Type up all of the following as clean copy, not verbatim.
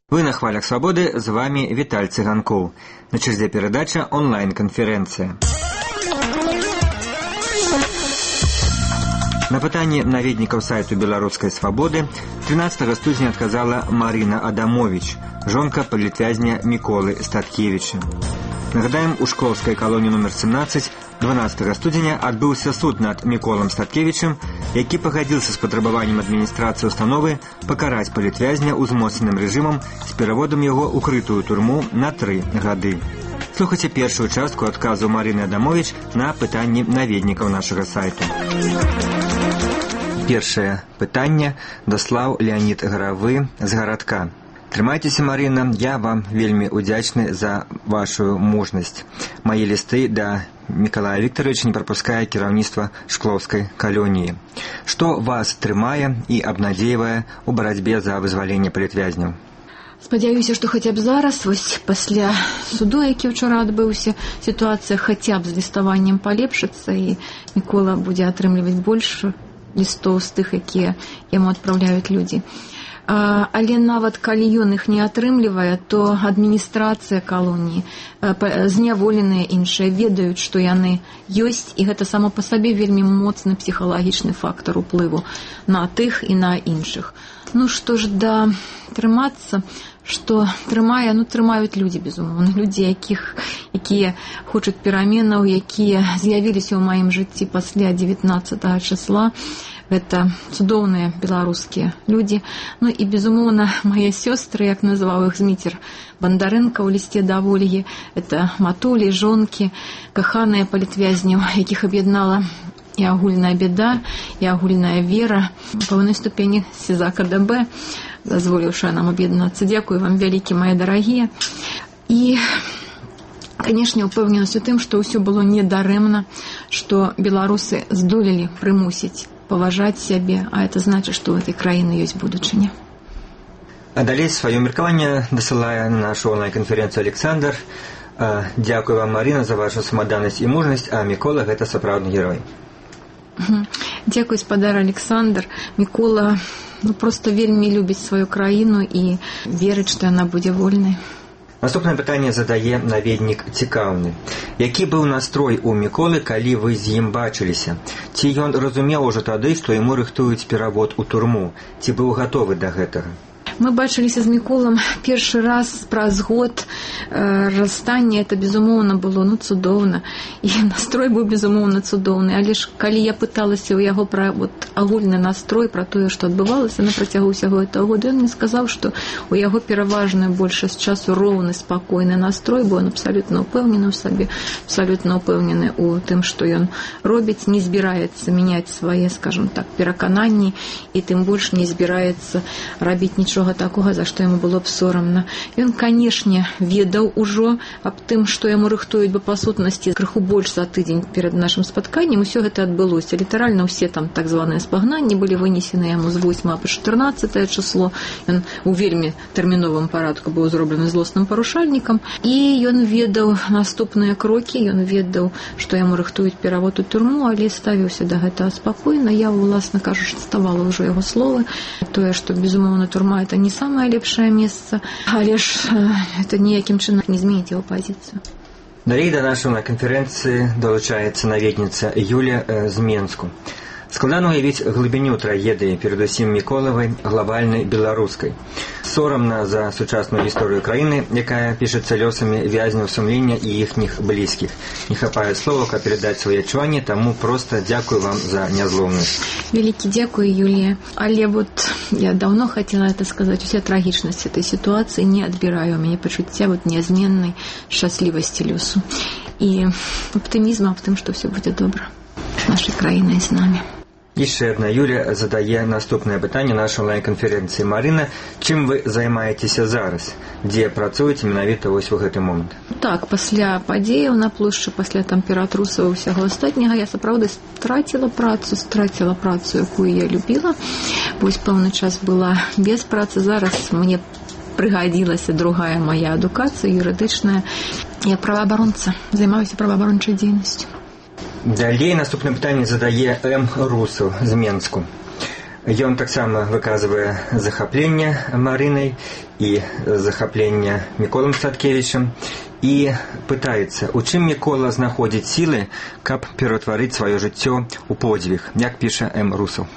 Вы на «Хвалях свободы», з вами Віталь Цыганкоў. На черзе передача онлайн-конференция. На пытанне наведнікаў сайту «Беларускай свабоды» 13 студзеня адказала Марина Адамович, жонка палітвязня Міколы Статкевіча. Нагадаем, у шклоўскай калоніі номер 17 12 студзеня адбыўся суд над Міколам Статкевічам, які пагадзіўся з патрабаваннем адміністрацыі установы пакараць палітвязня ўзмоцненым рэжымам з пераводам яго ў крытую турму на 3 гады. Слухайце першую частку адказу Марины Адамович на пытанні наведнікаў нашага сайту. Першае пытанне даслаў Леонид Гаравы з гарадка. Трымайцеся, Марина, я вам вельмі удзячны за вашу мужнасць. Мае лісты да Мікалая Віктаровича не прапускае кіраўніцтва шклоўскай калоніі. Што вас трымае і абнадзейвае ў барацьбе за вызваленне палітвязняў? Спадзяюся, што хаця б зараз, вось пасля суду, які ўчора адбыўся, сітуацыя хаця б з ліставаннем палепшыцца і Мікола будзе атрымліваць больш лістоў з тых, якія яму адпраўляюць людзі. Але нават калі ён іх не атрымлівае, то адміністрацыя калоніі, зняволеныя іншыя ведаюць, што яны ёсць, і гэта само па сабе вельмі моцны псіхалагічны фактар уплыву на тых і на іншых. Ну што ж, да трымацца, што трымае, трымаюць людзі, безумоўна, людзі, якія хочуць пераменаў, якія з'явіліся ў маім жыцці пасля 19 числа. Гэта цудоўныя беларускія людзі. Ну і, безумоўна, мае сёстры, як называў іх Зміцер Бандарэнка ў лісце да Вольгі, это матулі, жонкі, каханыя палітвязняў, якіх аб'яднала і агульная беда, і агульная вера. У пэўнай ступені СІЗА КДБ, дазволіўшы нам аб'яднацца. Дзякую вам вялікі, мае дарагія. І, канешне, упэўненасць у тым, што ўсё было недарэмна, што беларусы здолелі прымусіць паважаць сябе, а это значыць, што ў этой краіны ёсць будучыня. А далей сваё меркаванне дасылае на нашу онлайн-канферэнцыю Александр. Дзякую вам, Марина, за вашу самаданнасць і мужнасць, а Мікола гэта сапраўдны герой. Дзякуй, спадар Александр. Мікола проста вельмі любіць сваю краіну і верыць, што яна будзе вольнай. Наступнае пытанне задае наведнік цікаўны. Які быў настрой у Міколы, калі вы з ім бачыліся? Ці ён разумеў ужо тады, што яму рыхтуюць перавод у турму? Ці быў гатовы да гэтага? Мы бачыліся з Міколам першы раз праз год. Расстанне это, безумоўна, было цудоўна. І настрой быў, безумоўна, цудоўны. Але ж, калі я пыталася ў яго пра агульны настрой, пра тое, што адбывалася на працягу ўсяго этого года, ён мне сказаў, што у яго пераважную большасць часу роўны, спакойны настрой, бо ён абсалютна ўпэўнены ў сабе, абсалютна ўпэўнены ў тым, што ён робіць, не збіраецца мяняць свае, скажам так, перакананні, і тым больш не збіраецца рабіць нічога такога, за што яму было б сорамна. Ён, канешне, ведаў ужо аб тым, што яму рыхтуюць, бо па сутнасці крыху больш за тыдзень перад нашым спатканнем усё гэта адбылося. Літаральна ўсе там так званыя спагнанні былі вынесены яму з 8 па 14 число. Ён у вельмі тэрміновым парадку быў зроблены злосным парушальнікам, і ён ведаў наступныя крокі, ён ведаў, што яму рыхтуюць перавод у турму, але ставіўся да гэтага спакойна. Я, уласна кажучы, ставала ўжо яго словы. Тое, што, безумоўна, турма это не самае лепшае месца, але ж это ніякім чынам не зменіць яго пазіцыю. Далей да нашай канферэнцыі далучаецца наведніца Юля з Менску. Складана уявіць глыбіню трагедыі, перадусім Міколавай, глобальнай беларускай. Сорамна за сучасную гісторыю краіны, якая пішацца лёсамі вязняў сумлення і іхніх блізкіх. Не хапае слова, каб перадаць свае адчуванні, таму проста дзякую вам за нязлоўнасць. Вялікі дзякуй, Юлія. Але я давно хотела это сказать. Уся трагічнасць этой ситуации не адбіраю у мяне пачуцця нязменнай шчаслівасці лёсу і аптымізма аб тым, што ўсё будзе добра з нашай краінай, з намі. Яшчэ адна Юля задае наступнае пытанне нашай онлайн-канферэнцыі. Марина, чым вы займаецеся зараз? Дзе працуеце менавіта вось у гэты момант? Так, пасля падзеяў на плошчы, пасля там ператрусаў усяго астатняга, я сапраўды страціла працу, якую я любіла. Вось пэўны час была без працы. Зараз мне прыгадзілася другая моя адукацыя юрыдычная. Я праваабаронца, займаюся праваабарончай дзейнасцю. Далей наступнае пытанне задае М. Русаў з Менску. Ён таксама выказвае захапленне Марынай і захапленне Міколам Статкевічам і пытаецца, у чым Мікола знаходзіць сілы, каб ператварыць сваё жыццё ў подзвіг, як піша М. Русаў.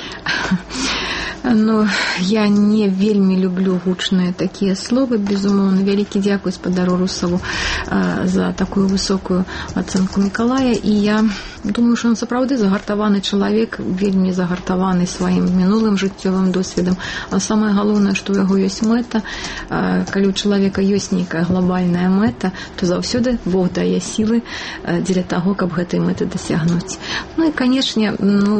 Ну, я не вельмі люблю гучныя такія словы, безумоўна. Вялікі дзякуй спадару Русаву за такую высокую ацэнку Мікалая. І я думаю, што ён сапраўды загартаваны чалавек, вельмі загартаваны сваім мінулым жыццёвым досведам. А самае галоўнае, што ў яго ёсць мэта. Калі ў чалавека ёсць нейкая глобальная мэта, то заўсёды Бог дае сілы дзеля таго, каб гэтай мэты дасягнуць. Ну і, канешне,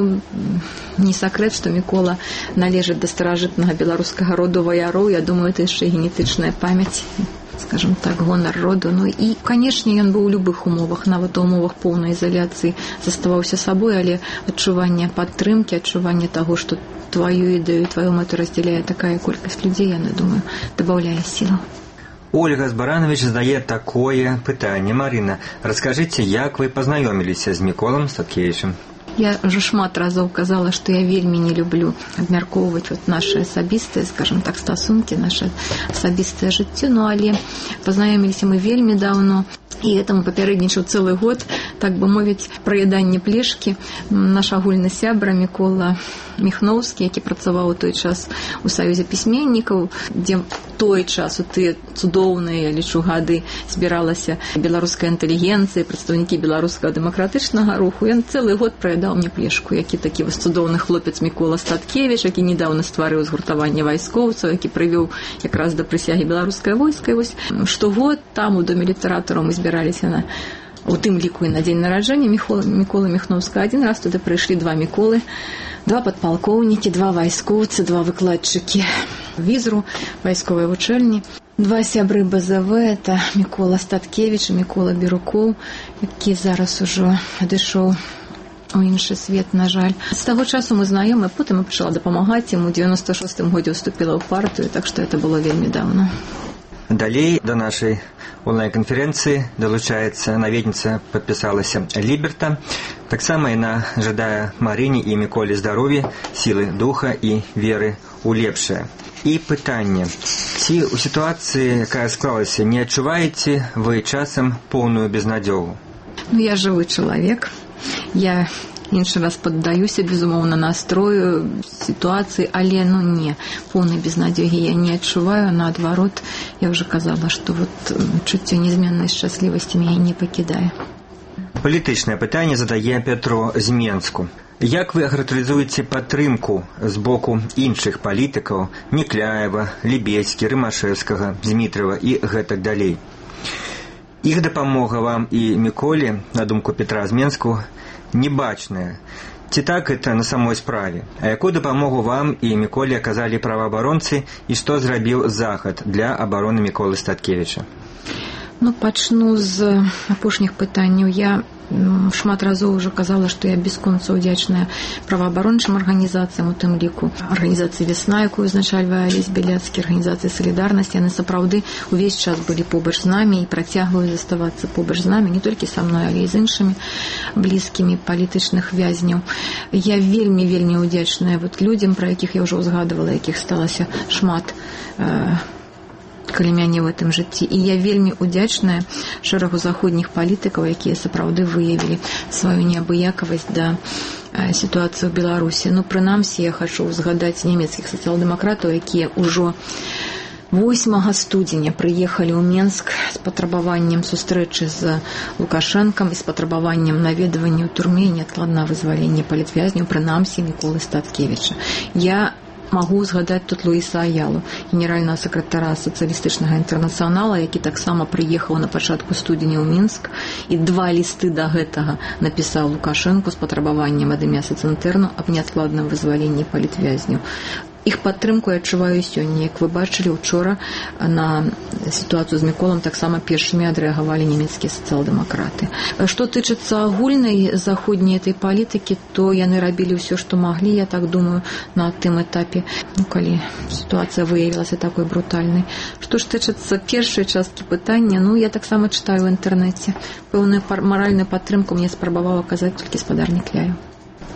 не сакрэт, што Мікола належыць да старажытнага беларускага роду ваяроў. Я думаю, это яшчэ генетычная памяць, скажем так, гонар роду. Ну і, канешне, ён быў у любых умовах, нават у умовах поўнай ізаляцыі заставаўся сабой, але адчуванне падтрымкі, адчуванне таго, што тваю ідэю, тваю мэту раздзяляе такая колькасць людзей, я думаю, дабаўляе сілу. Ольга Збаранович задае такое пытанне. Марына, раскажыце, як вы пазнаёміліся з Міколам Статкевічам? Я уже шмат разоў казала, што я вельмі не люблю абмяркоўваць нашы асабістыя, скажем так, стасункі, наша асабістае жыццё, але пазнаёміліся мы вельмі даўно, і этаму папярэднічаў цэлы год, так бы мовіць, праядання плешкі. Наш агульны сябра Мікола Міхноўскі, які працаваў у той час у Саюзе пісьменнікаў, дзе той час у тыя цудоўныя, лічу, гады збіралася беларуская інтэлігенцыя, прадстаўнікі беларускага дэмакратычнага руху. Ён цэлы год праядаў мне плешку, які такі вось цудоўны хлопец Мікола Статкевіч, які недаўна стварыў згуртаванне вайскоўцаў, які прывёў якраз да прысягі беларускае войска. І вось штогод там у доме літаратараў мы збіраліся у тым ліку і на дзень нараджэння Міколы Міхноўскага. Адзін раз туды прыйшлі два Міколы, два падпалкоўнікі, два вайскоўцы, два выкладчыкі візру, вайсковай вучэльні. Два сябры БЗВ, это Мікола Статкевіч і Мікола Бірукоў, які зараз ужо адышоў у іншы свет, на жаль. З таго часу мы знаёмы, потым я пачала дапамагаць яму. У 96-м годзе ўступіла ў партыю, так што это было вельмі даўно. Далей да нашай онлайн-канферэнцыі далучаецца наведніца, падпісалася Ліберта. Таксама яна жадае Марыне і Міколе здароўя, сілы духа і веры ў лепшае. І пытанне. Ці ў сітуацыі, якая склалася, не адчуваеце вы часам поўную безнадзёгу? Я жывы чалавек. Я іншы раз паддаюся, безумоўна, настрою, сітуацыі, але, не, поўнай безнадзёгі я не адчуваю, наадварот, я ўжо казала, што чуццё незменнай шчаслівасці мяне не пакідае. Палітычнае пытанне задае Пятро з Менску. Як вы характарызуеце падтрымку з боку іншых палітыкаў Некляева, Лібецкі, Рымашэўскага, Змітрава і гэтак далей? Іх дапамога вам і Міколе, на думку Петра з Менску, небачная. Ці так это на самой справе? А якую дапамогу вам і Міколе аказалі праваабаронцы і што зрабіў захад для абароны Міколы Статкевіча? Пачну з апошніх пытанняў. Я шмат разоў уже казала, што я бесконца ўдзячная праваабарончым арганізацыям, у тым ліку арганізацыі «Весна», якую узначальвае Алесь Беляцкі, арганізацыі «Салідарнасць». Яны сапраўды увесь час былі побач з намі і працягваюць заставацца побач з намі, не толькі са мной, але і з іншымі блізкімі палітычных вязняў. Я вельмі ўдзячная людзям, пра якіх я ўжо ўзгадывала, якіх сталася шмат каля мяне ў гэтым жыцці. І я вельмі ўдзячная шэрагу заходніх палітыкаў, якія сапраўды выявілі сваю неабыякавасць да сітуацыі ў Беларусі. Прынамсі, я хачу ўзгадаць нямецкіх сацыял-дэмакратаў, якія ўжо 8 студзеня прыехалі ў Менск з патрабаваннем сустрэчы з Лукашэнкам і з патрабаваннем наведвання ў турме і неадкладнага вызвалення палітвязняў, прынамсі Міколы Статкевіча. Я магу згадаць тут Луіса Аялу, генеральнага сакратара сацыялістычнага інтэрнацыянала, які таксама прыехаў на пачатку студзеня ў Мінск і 2 лісты да гэтага напісаў Лукашэнку з патрабаваннем ад імя Сацэнтэрну аб неадкладным вызваленні палітвязняў. Іх падтрымку я адчуваю сёння. Як вы бачылі, учора на сітуацыю з Міколам таксама першымі адрэагавалі нямецкія сацыял-дэмакраты. Што тычыцца агульнай заходняй этой палітыкі, то яны рабілі ўсё, што маглі, я так думаю, на тым этапе, калі сітуацыя выявілася такой брутальнай. Што ж тычыцца першай часткі пытання, я таксама чытаю ў інтэрнэце. Пэўную маральную падтрымку мне спрабаваў аказаць толькі спадар Некляеў.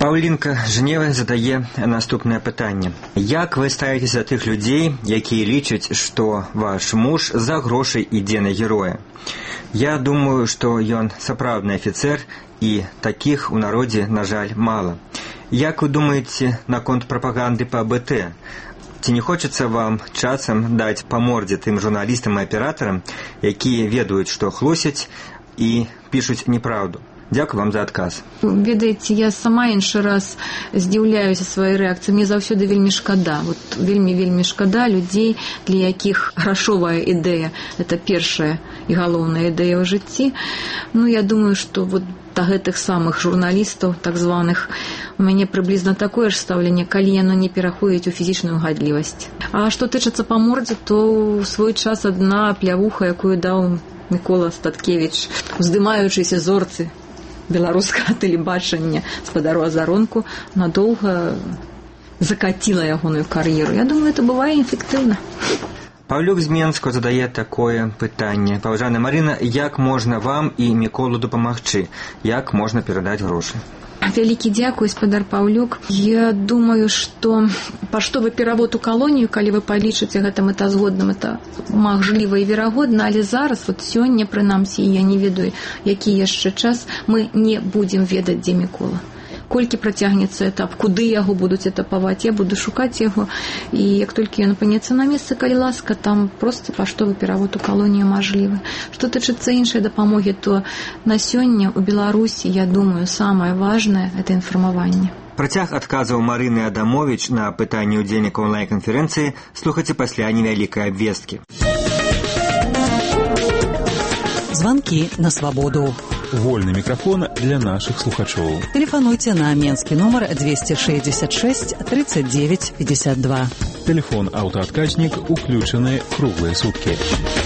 Паўлінка Жнева задае наступнае пытанне. Як вы ставіцеся да тых людзей, якія лічаць, што ваш муж за грошы ідзе на героя? Я думаю, што ён сапраўдны афіцэр, і такіх у народзе, на жаль, мала. Як вы думаеце наконт прапаганды па БТ? Ці не хочацца вам часам даць па мордзе тым журналістам і аператарам, якія ведаюць, што хлусяць і пішуць неправду? Дзякую вам за адказ. Ведаеце, я сама іншы раз здзіўляюся сваёй рэакцыі. Мне заўсёды вельмі шкада. Вельмі шкада людзей, для якіх грашовая ідэя – это першая і галоўная ідэя ў жыцці. Я думаю, што да гэтых самых журналістаў, так званых, у мяне прыблізна такое ж стаўленне, калі яно не пераходзіць у фізічную гадлівасць. А што тычыцца па мордзе, то ў свой час адна плявуха, якую даў Мікола Статкевіч, уздымаючыся зорцы беларускага тэлебачання спадару Азаронку, надоўга закаціла ягоную кар'еру. Я думаю, это бывае эфектыўна. Паўлюк з Менску задае такое пытанне. Паважаная Марына, як можна вам і Міколу дапамагчы? Як можна перадаць грошы? Вялікі дзякуй, спадар Паўлюк. Я думаю, што паштовы перавод у калонію, калі вы палічыце гэта мэтазгодным, это магчыма і верагодна, але зараз, сёння, прынамсі, я не ведаю, які яшчэ час, мы не будзем ведаць, дзе Мікола. Колькі працягнецца этап, куды яго будуць этапаваць, я буду шукаць яго, і як толькі ён апынецца на месцы, калі ласка, там проста паштовы перавод у калонію мажлівы. Што тычыцца іншай дапамогі, то на сёння ў Беларусі, я думаю, самае важнае – это інфармаванне. Працяг адказаў Марыны Адамовіч на пытанні ўдзельнікаў онлайн-канферэнцыі слухайце пасля невялікай абвесткі. Звонки на свободу. Вольный микрофон для наших слухачоў. Телефонуйте на менскі номер 266 39 52. Телефон аўтаадказнік уключаны круглыя суткі.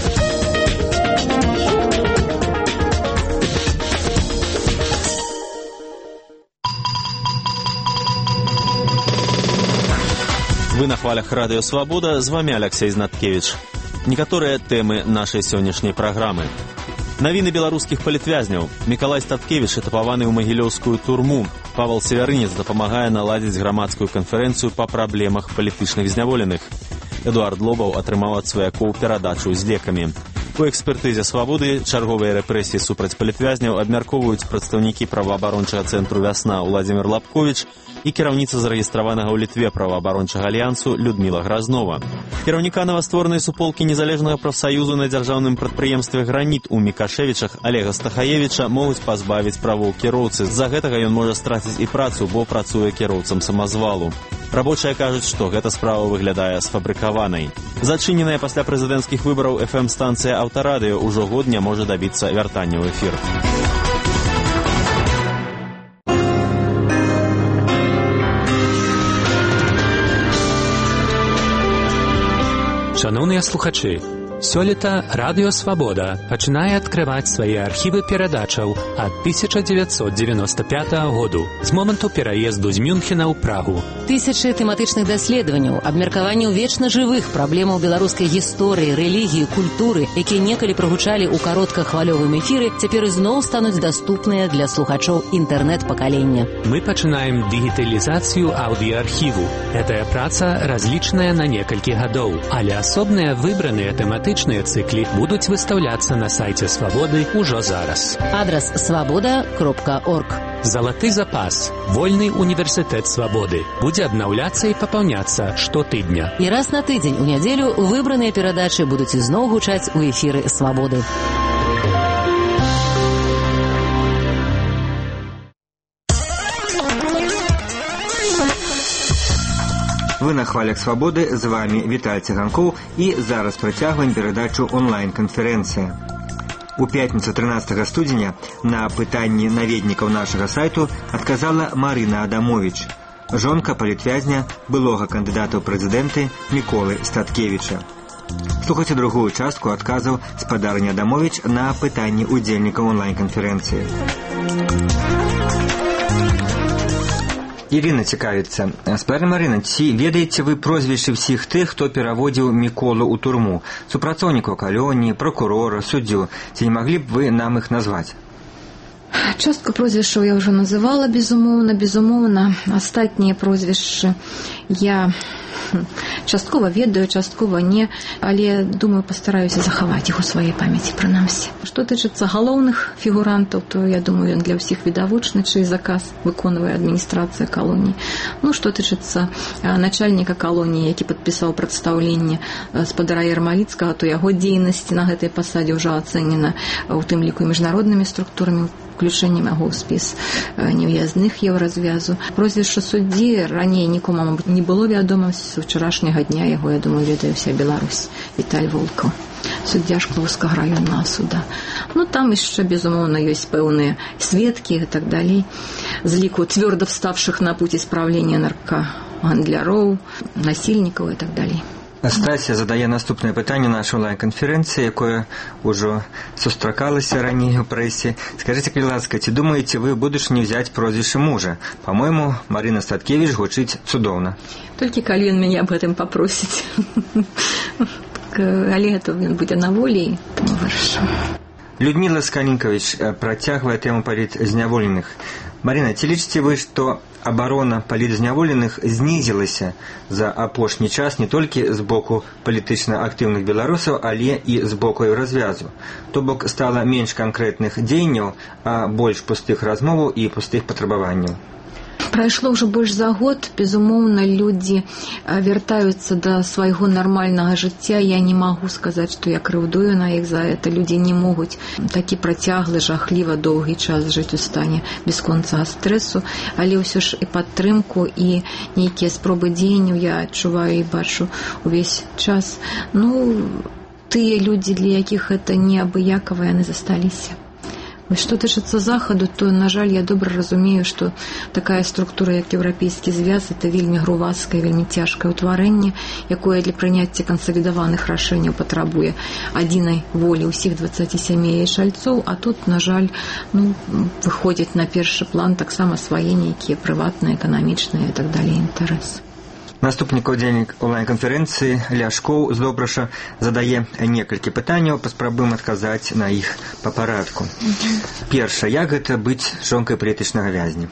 Вы на хвалях Радыё Свабода, з вами Алексей Знаткевич. Некаторыя тэмы нашай сённяшняй праграмы. Навіны беларускіх палітвязняў. Мікалай Статкевіч этапаваны ў магілёўскую турму. Павел Севярынец дапамагае наладзіць грамадскую канферэнцыю па праблемах палітычных зняволеных. Эдуард Лобаў атрымаў ад сваякоў перадачу з лекамі. У экспертызе «Свабоды» чарговыя рэпрэсіі супраць палітвязняў абмяркоўваюць прадстаўнікі праваабарончага цэнтру «Вясна» Уладзімир Лапковіч і кіраўніца зарэгістраванага ў Літве праваабарончага альянсу Людміла Гразнова. Кіраўніка новастворанай суполкі незалежнага прафсаюзу на дзяржаўным прадпрыемстве «Граніт» у Мікашевічах Олега Стахаевіча могуць пазбавіць правоў кіроўцы. З-за гэтага ён можа страціць і працу, бо працуе кіроўцам самазвалу. Рабочыя кажуць, што гэта справа выглядае сфабрыкаванай. Зачыненая пасля прэзідэнцкіх выбараў FM-станцыя «Аўтарадыё» ужо год не можа дабіцца вяртання ў эфір. Шановныя слухачы, сёлета Радыё Свабода пачынае адкрываць свае архівы перадачаў ад 1995 году, з моманту пераезду з Мюнхена ў Прагу. Тысячы тэматычных даследаванняў, абмеркаванняў вечна жывых праблемаў беларускай гісторыі, рэлігіі, культуры, якія некалі прагучалі ў кароткахвалёвым эфіры, цяпер ізноў стануць даступныя для слухачоў інтэрнэт-пакалення. Мы пачынаем дыгіталізацыю аўдыаархіву. Гэтая праца разлічаная на некалькі гадоў, але асобныя выбраныя тэматычныя цыклі будуць выстаўляцца на сайце Свабоды ўжо зараз. Адрас свабода.орг. Залаты запас. Вольны універсітэт Свабоды. Будзе абнаўляцца і папаўняцца штотыдня. І раз на тыдзень у нядзелю выбраныя перадачы будуць ізноў гучаць у эфіры Свабоды. Вы на хвалях свабоды, з вами Віталь Циганкоў, і зараз працягваем перадачу онлайн-канферэнцыя. У пятніцу 13 студзеня на пытанні наведнікаў нашага сайту адказала Марына Адамовіч, жонка палітвязня былога кандыдата ў прэзідэнты Міколы Статкевіча. Слухайце другую частку адказаў спадарыні Адамовіч на пытанні удзельнікаў онлайн-канферэнцыі. Ірына цікавіцца. Спадарня Марына, ці ведаеце вы прозвішчы ўсіх тых, хто пераводзіў Міколу ў турму? Супрацоўнікаў калоніі, пракурора, суддзю. Ці не маглі б вы нам іх назваць? Частку прозвішчаў я ўжо называла, безумоўна. Астатнія прозвішчы я часткова ведаю, часткова не, але, думаю, пастараюся захаваць іх у сваей памяці, прынамсі. Што тычыцца галоўных фігурантаў, то, я думаю, ён для ўсіх відавочны, чый заказ выконвае адміністрацыя калоніі. Што тычыцца начальніка калоніі, які падпісаў прадстаўленне спадара Ярмаліцкага, то яго дзейнасці на гэтай пасадзе ўжо ацэнена у тым ліку і міжнароднымі структурамі, включэннем яго ў спіс нев'язных еўразвязу. Прозвішча суддзі раней нікому, мабыць, не было вядома. З вчарашняга дня яго, я думаю, ведае ўся Беларусь. Віталь Волкаў, суддзя Шклоўскага раённага суда. Там яшчэ, безумоўна, ёсць пэўныя сведкі і так далей. З ліку цвёрда вставшых на путь исправлення наркагандляроў, насільнікаў і так далей. Стася задае наступнае пытанне нашай онлайн-канферэнцыі, якое ўжо сустракалася раней у прэсе. Скажыце, калі ласка, ці думаеце вы будучыні взяць прозвішча мужа? Па-мойму, Марына Статкевіч гучыць цудоўна. Толькі калі ён мяне аб гэтым папросіць. Але гэта ён будзе на волі, і вырашым. Людмила Скалінкавіч працягвае тэму палітзняволеных. Марина, ці лічыце вы, што абарона палітзняволеных знізілася за апошні час не толькі з боку палітычна актыўных беларусаў, але і з боку еўразвязу? То бок стала менш канкрэтных дзеянняў, а больш пустых размоваў і пустых патрабаванняў? Прайшло ўжо больш за год, безумоўна, людзі вяртаюцца да свайго нармальнага жыцця. Я не магу сказаць, што я крыўдую на іх за гэта. Людзі не могуць такі працяглы, жахліва доўгі час жыць у стане бясконцага стрэсу, але ўсё ж і падтрымку, і нейкія спробы дзеянняў я адчуваю і бачу увесь час. Тыя людзі, для якіх гэта неабыякава, яны засталіся. Што тычыцца захаду, то, на жаль, я добра разумею, што такая структура, як Еўрапейскі звяз, это вельмі грувацкае, вельмі цяжкае ўтварэнне, якое для прыняцця кансалідаваных рашэнняў патрабуе адзінай волі ўсіх 27 яйшальцоў, а тут, на жаль, выходзяць на першы план таксама свае нейкія прыватныя, эканамічныя і так далей інтарэсы. Наступны удзельнік онлайн-канферэнцыі Ляшкоў з Добраша задае некалькі пытанняў, паспрабуем адказаць на іх па парадку. Першае, як гэта быць жонкай палітычнага вязня?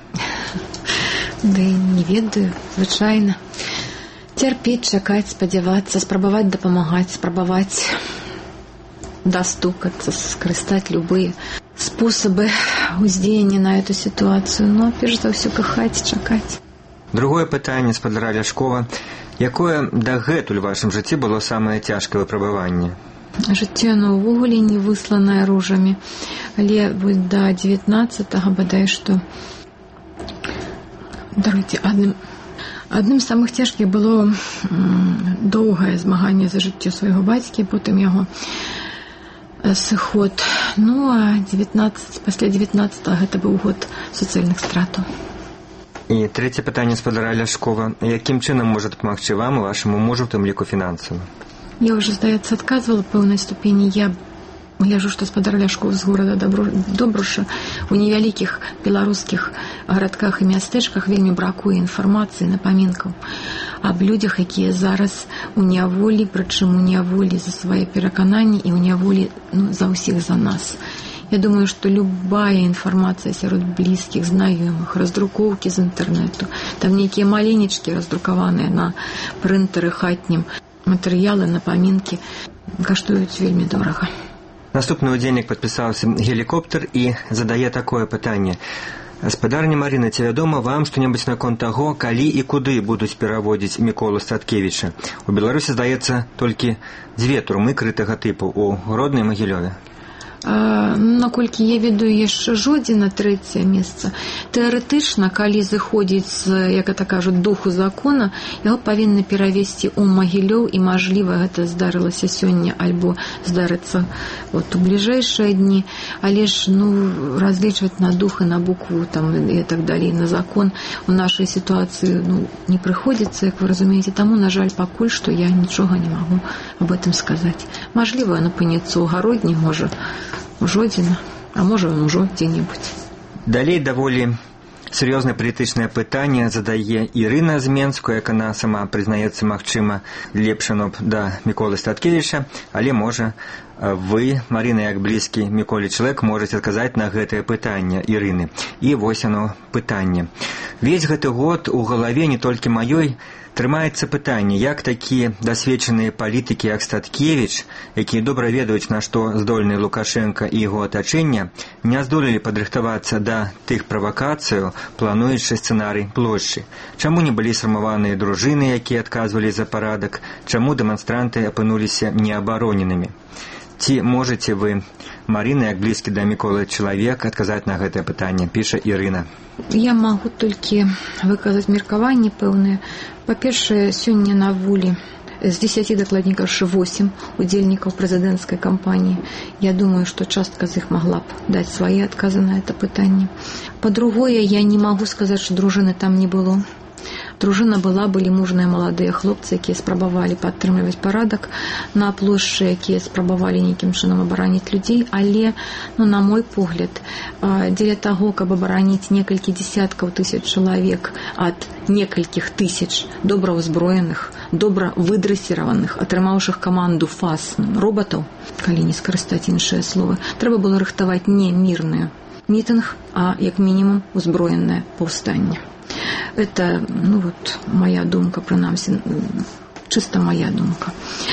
Не ведаю, звычайна. Цярпець, чакаць, спадзявацца, спрабаваць дапамагаць, спрабаваць дастукацца, скарыстаць любыя спосабы ўздзеяння на эту сітуацыю. Перш за ўсё, кахаць, чакаць. Другое пытанне спадара Ляшкова. Якое дагэтуль у вашым жыцці было самае цяжкае выпрабаванне? Жыццё, увогуле не высланае ружамі. Але да 19-го, бадай што, адным з самых цяжкіх было доўгае змаганне за жыццё свайго бацькі, потым яго сыход. А пасля 19-го гэта быў год суцэльных стратаў. І трэцяе пытанне спадара Ляшкова. Якім чынам можа дапамагчы вам і вашаму мужу, у тым ліку фінансава? Я ўжо, здаецца, адказвала пэўнай ступені. Я гляжу, што спадар Ляшкоў з горада Добруша у невялікіх беларускіх гарадках і мястэчках вельмі бракуе інфармацыі, напамінкаў аб людзях, якія зараз у няволі, прычым у няволі за свае перакананні і ў няволі за ўсіх за нас. Я думаю, што любая інфармацыя сярод блізкіх, знаёмых, раздрукоўкі з інтэрнэту, там нейкія маленечкі раздрукаваныя на прынтары хатнім, матэрыялы, напамінкі каштуюць вельмі дорага. Наступны удзельнік падпісаўся гелікоптер і задае такое пытанне. Спадарня Марына, ці вядома вам што-небудзь наконт таго, калі і куды будуць пераводзіць Міколу Статкевіча? У Беларусі, здаецца, толькі 2 турмы крытага тыпу ў роднай Магілёве. Наколькі я ведаю, яшчэ Жодзіна 3-е месца. Тэарэтычна, калі зыходзіць з, як это кажуць, духу закона, яго павінны перавесці ў Магілёў, і, мажліва, гэта здарылася сёння альбо здарыцца у бліжэйшыя дні, але ж разлічваць на дух і на букву і так далей, на закон у нашай сітуацыі не прыходзіцца, як вы разумееце, таму, на жаль, пакуль што я нічога не магу аб этом сказаць. Мажліва, яно апынецца ў Гародні, можа, Жодзіна, а можа, ён ужо дзе-небудзь. Далей даволі Сур'ёзнае палітычнае пытанне задае Ірына з Менску, як яна сама прызнаецца, магчыма, лепшано б да Міколы Статкевіча, але можа вы, Марина, як блізкі Міколі чалавек, можаце адказаць на гэтае пытанне Ірыны. І вось оно пытанне. Весь гэты год у галаве не толькі маёй трымаецца пытанне, як такія дасведчаныя палітыкі, як Статкевіч, якія добра ведаюць, на што здольны Лукашенко і яго атачэнне, не здолелі падрыхтавацца да тых правакацыяў, плануючы сцэнарый плошчы. Чаму не былі сфармаваныя дружыны, якія адказвалі за парадак? Чаму дэманстранты апынуліся неабароненымі? Ці можаце вы, Марина, як блізкі да Міколы чалавек, адказаць на гэтае пытанне, піша Ірына. Я магу толькі выказаць меркаванні пэўныя. Па-першае, сёння на волі з 10 дакладнікаў 8 удзельнікаў прэзідэнцкай кампаніі. Я думаю, што частка з іх магла б даць свае адказы на гэта пытанне. Па-другое, я не магу сказаць, што дружыны там не было. Дружына была, былі мужныя маладыя хлопцы, якія спрабавалі падтрымліваць парадак на плошчы, якія спрабавалі нейкім чынам абараніць людзей, але, на мой погляд, дзеля таго, каб абараніць некалькі дзесяткаў тысяч чалавек ад некалькіх тысяч добра ўзброеных, добра выдрэсіраваных, атрымаўшых каманду фас робатаў, калі не скарыстаць іншыя словы, трэба было рыхтаваць не мірны мітынг, а як мінімум узброенае паўстанне. Это, моя думка, прынамсі, чыста моя думка.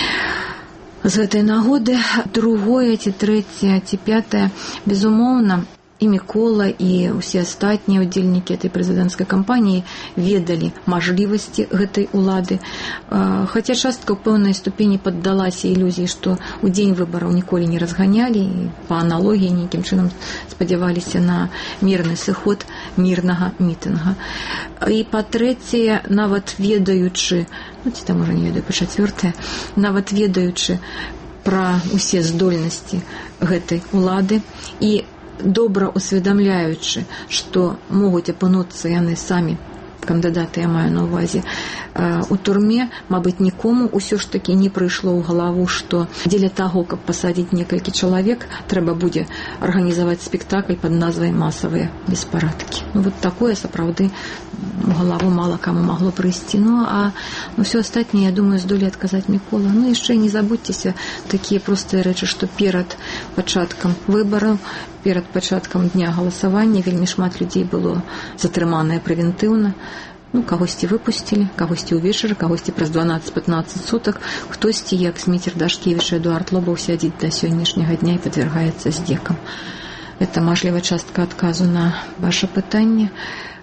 З гэтай нагоды другое, ці трэцяе, ці пятае, безумоўна, і Мікола, і ўсе астатнія ўдзельнікі этой прэзідэнцкай кампаніі ведалі мажлівасці гэтай улады. Хаця частка ў пэўнай ступені паддалася ілюзіі, што ў дзень выбараў ніколі не разганялі, і па аналогіі нейкім чынам спадзяваліся на мірны сыход мірнага мітынга. І па-трэцяе, нават ведаючы, ці там ужо не ведаю, па-чацвёртае, нават ведаючы пра усе здольнасці гэтай улады і добра усведамляючы, што могуць апынуцца яны самі, кандыдаты, я маю на ўвазе, у турме, мабыць, нікому ўсё ж такі не прыйшло ў галаву, што дзеля таго, каб пасадзіць некалькі чалавек, трэба будзе арганізаваць спектакль пад назвай «Масавыя беспарадкі». Такое, сапраўды, у галаву мала каму магло прыйсці. А ўсё астатняе, я думаю, здолі адказаць Мікола. Яшчэ не забудзьцеся такія простыя рэчы, што перад пачаткам выбараў, перад пачаткам дня галасавання вельмі шмат людзей было затрыманае прэвентыўна. Кагосьці выпусцілі, кагосьці ўвечары, кагосьці праз 12-15 сутак, хтосьці, як Зміцер Дашкевіч і Эдуард Лобаў, сядзіць да сённяшняга дня і падвяргаецца здзекам. Это мажлівая частка адказу на ваше пытанне.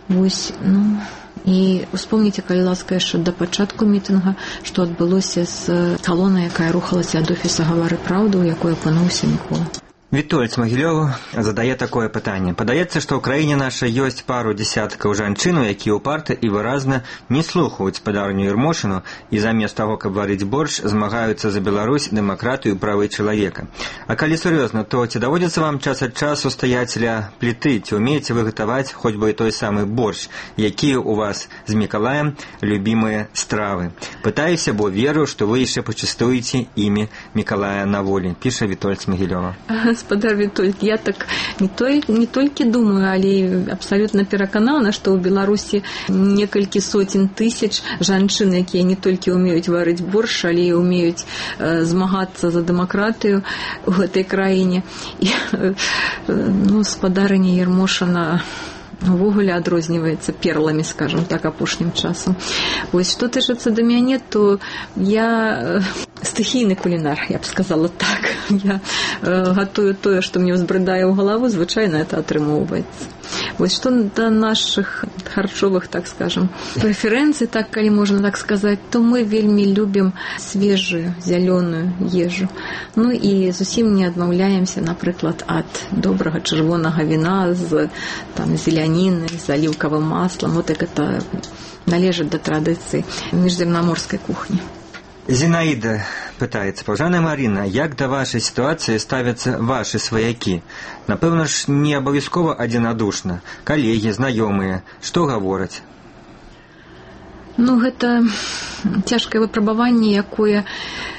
І успомніце, калі ласка, яшчэ да пачатку мітынга, што адбылося з калонай, якая рухалася ад офіса «Гавары праўду», у якой апынуўся Мікола. Вітольд з Магілёва задае такое пытанне. Падаецца, што ў краіне нашай ёсць пару дзесяткаў жанчын, якія ўпарта і выразна не слухаюць спадарню Ермошыну і замест таго, каб варыць борщ, змагаюцца за Беларусь, дэмакратыю і правы чалавека. А калі сур'ёзна, то ці даводзіцца вам час ад часу стаяць ля пліты, ці ўмееце вы гатаваць хоць бы і той самы борщ, якія у вас з Мікалаем любімыя стравы? Пытаюся, бо веру, што вы яшчэ пачастуеце імі Мікалая на волі, піша Вітольд з Магілёва. Гаспадар Вітольд, я так не толькі думаю, але абсалютна пераканана, што ў Беларусі некалькі соцень тысяч жанчын, якія не толькі ўмеюць варыць борщ, але і ўмеюць змагацца за дэмакратыю ў гэтай краіне. І спадарыня Ермошына увогуле адрозніваецца перламі, скажем так, апошнім часам. Што тычыцца да мяне, то я стыхійны кулінар, я б сказала так. Я гатую тое, што мне ўзбрыдае ў галаву, звычайна это атрымоўваецца. Што да нашых харчовых, так скажем, прэферэнцый, так, калі можна так сказаць, то мы вельмі любім свежую, зялёную ежу. І зусім не адмаўляемся, напрыклад, ад добрага чырвонага віна з зеляніны, з аліўкавым маслам. Так это належыць да традыцыі міжземнаморскай кухні. Зінаіда пытаецца: паважаная Марина, як да вашай сітуацыі ставяцца вашы сваякі? Напэўна ж, не абавязкова адзінадушна. Калегі, знаёмыя, што гавораць? Гэта цяжкае выпрабаванне, якое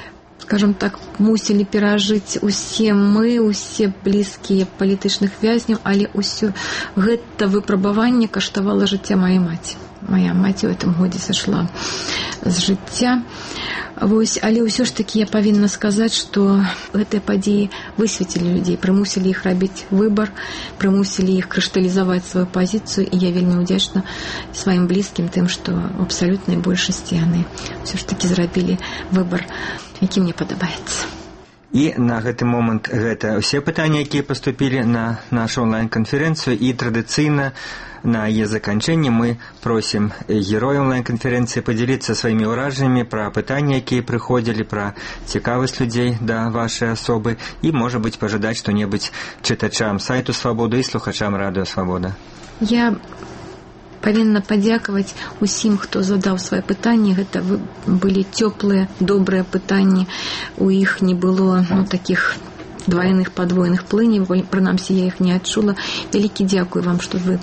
скажем так, мусілі перажыць усе мы, усе блізкія палітычных вязняў, але ўсё гэта выпрабаванне каштавала жыцця маёй маці. Моя маці ў гэтым годзе сышла з жыцця. Вось, але ўсё ж такі я павінна сказаць, што гэтыя падзеі высветлілі людзей, прымусілі іх рабіць выбар, прымусілі іх крышталізаваць сваю пазіцыю, і я вельмі ўдзячна сваім блізкім тым, што ў абсалютнай большасці яны ўсё ж такі зрабілі выбар, які мне падабаецца. І на гэты момант гэта ўсе пытанні, якія паступілі на нашу онлайн-канферэнцыю, і традыцыйна на яе заканчэнне мы просім героя онлайн-канферэнцыі падзяліцца сваімі ўражаннямі пра пытанні, якія прыходзілі, пра цікавасць людзей да вашай асобы і, можа быць, пажадаць што-небудзь чытачам сайту «Свабода» і слухачам радыё «Свабода». Я павінна падзякаваць усім, хто задаў свае пытанні. Гэта былі цёплыя, добрыя пытанні. У іх не было такіх двойных, подвойных плыней, прынамсі я іх не адчула. Вялікі дзякуй вам, што вы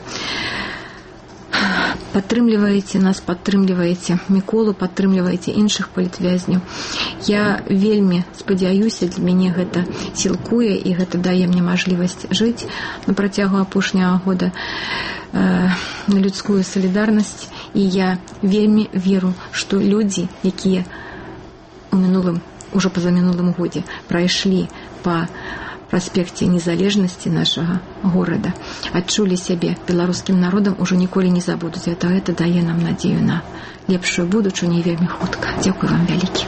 падтрымліваеце нас, падтрымліваеце Міколу, падтрымліваеце іншых палітвязняў. Я вельмі спадзяюся, для мяне гэта сілкуе, і гэта дае мне мажлівасць жыць на працягу апошняга года на людскую салідарнасць. І я вельмі веру, што людзі, якія у мінулым, ужо пазамінулым годзе прайшлі па праспекце незалежнасці нашага горада, адчулі сябе беларускім народам, ужо ніколі не забудуць. Гэта дае нам надзею на лепшую будучыню вельмі хутка. Дзякуй вам вялікі.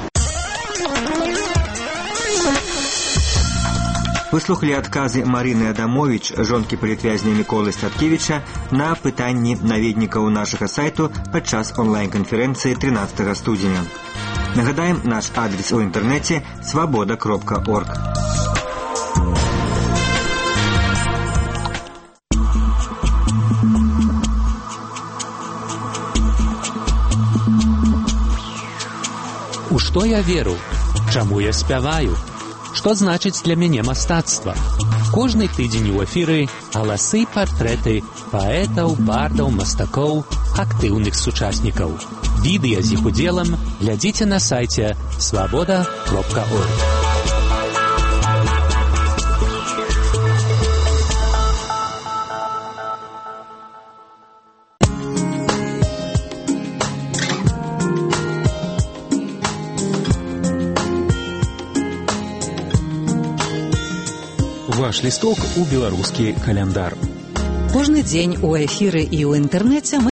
Выслухалі адказы Марыны Адамовіч, жонкі палітвязня Міколы Статкевіча, на пытанні наведнікаў нашага сайту падчас онлайн-канферэнцыі 13 студзеня. Нагадаем, наш адрес у інтэрнэце свабода.орг. У што я веру? Чаму я спяваю? Што значыць для мяне мастацтва? Кожны тыдзень у эфіры галасы, партрэты паэтаў, бардаў, мастакоў, актыўных сучаснікаў. Відэа з іх удзелам глядзіце на сайце свабода.орг. Ваш лісток у беларускі каляндар. Кожны дзень у эфіры і ў інтэрнэце мы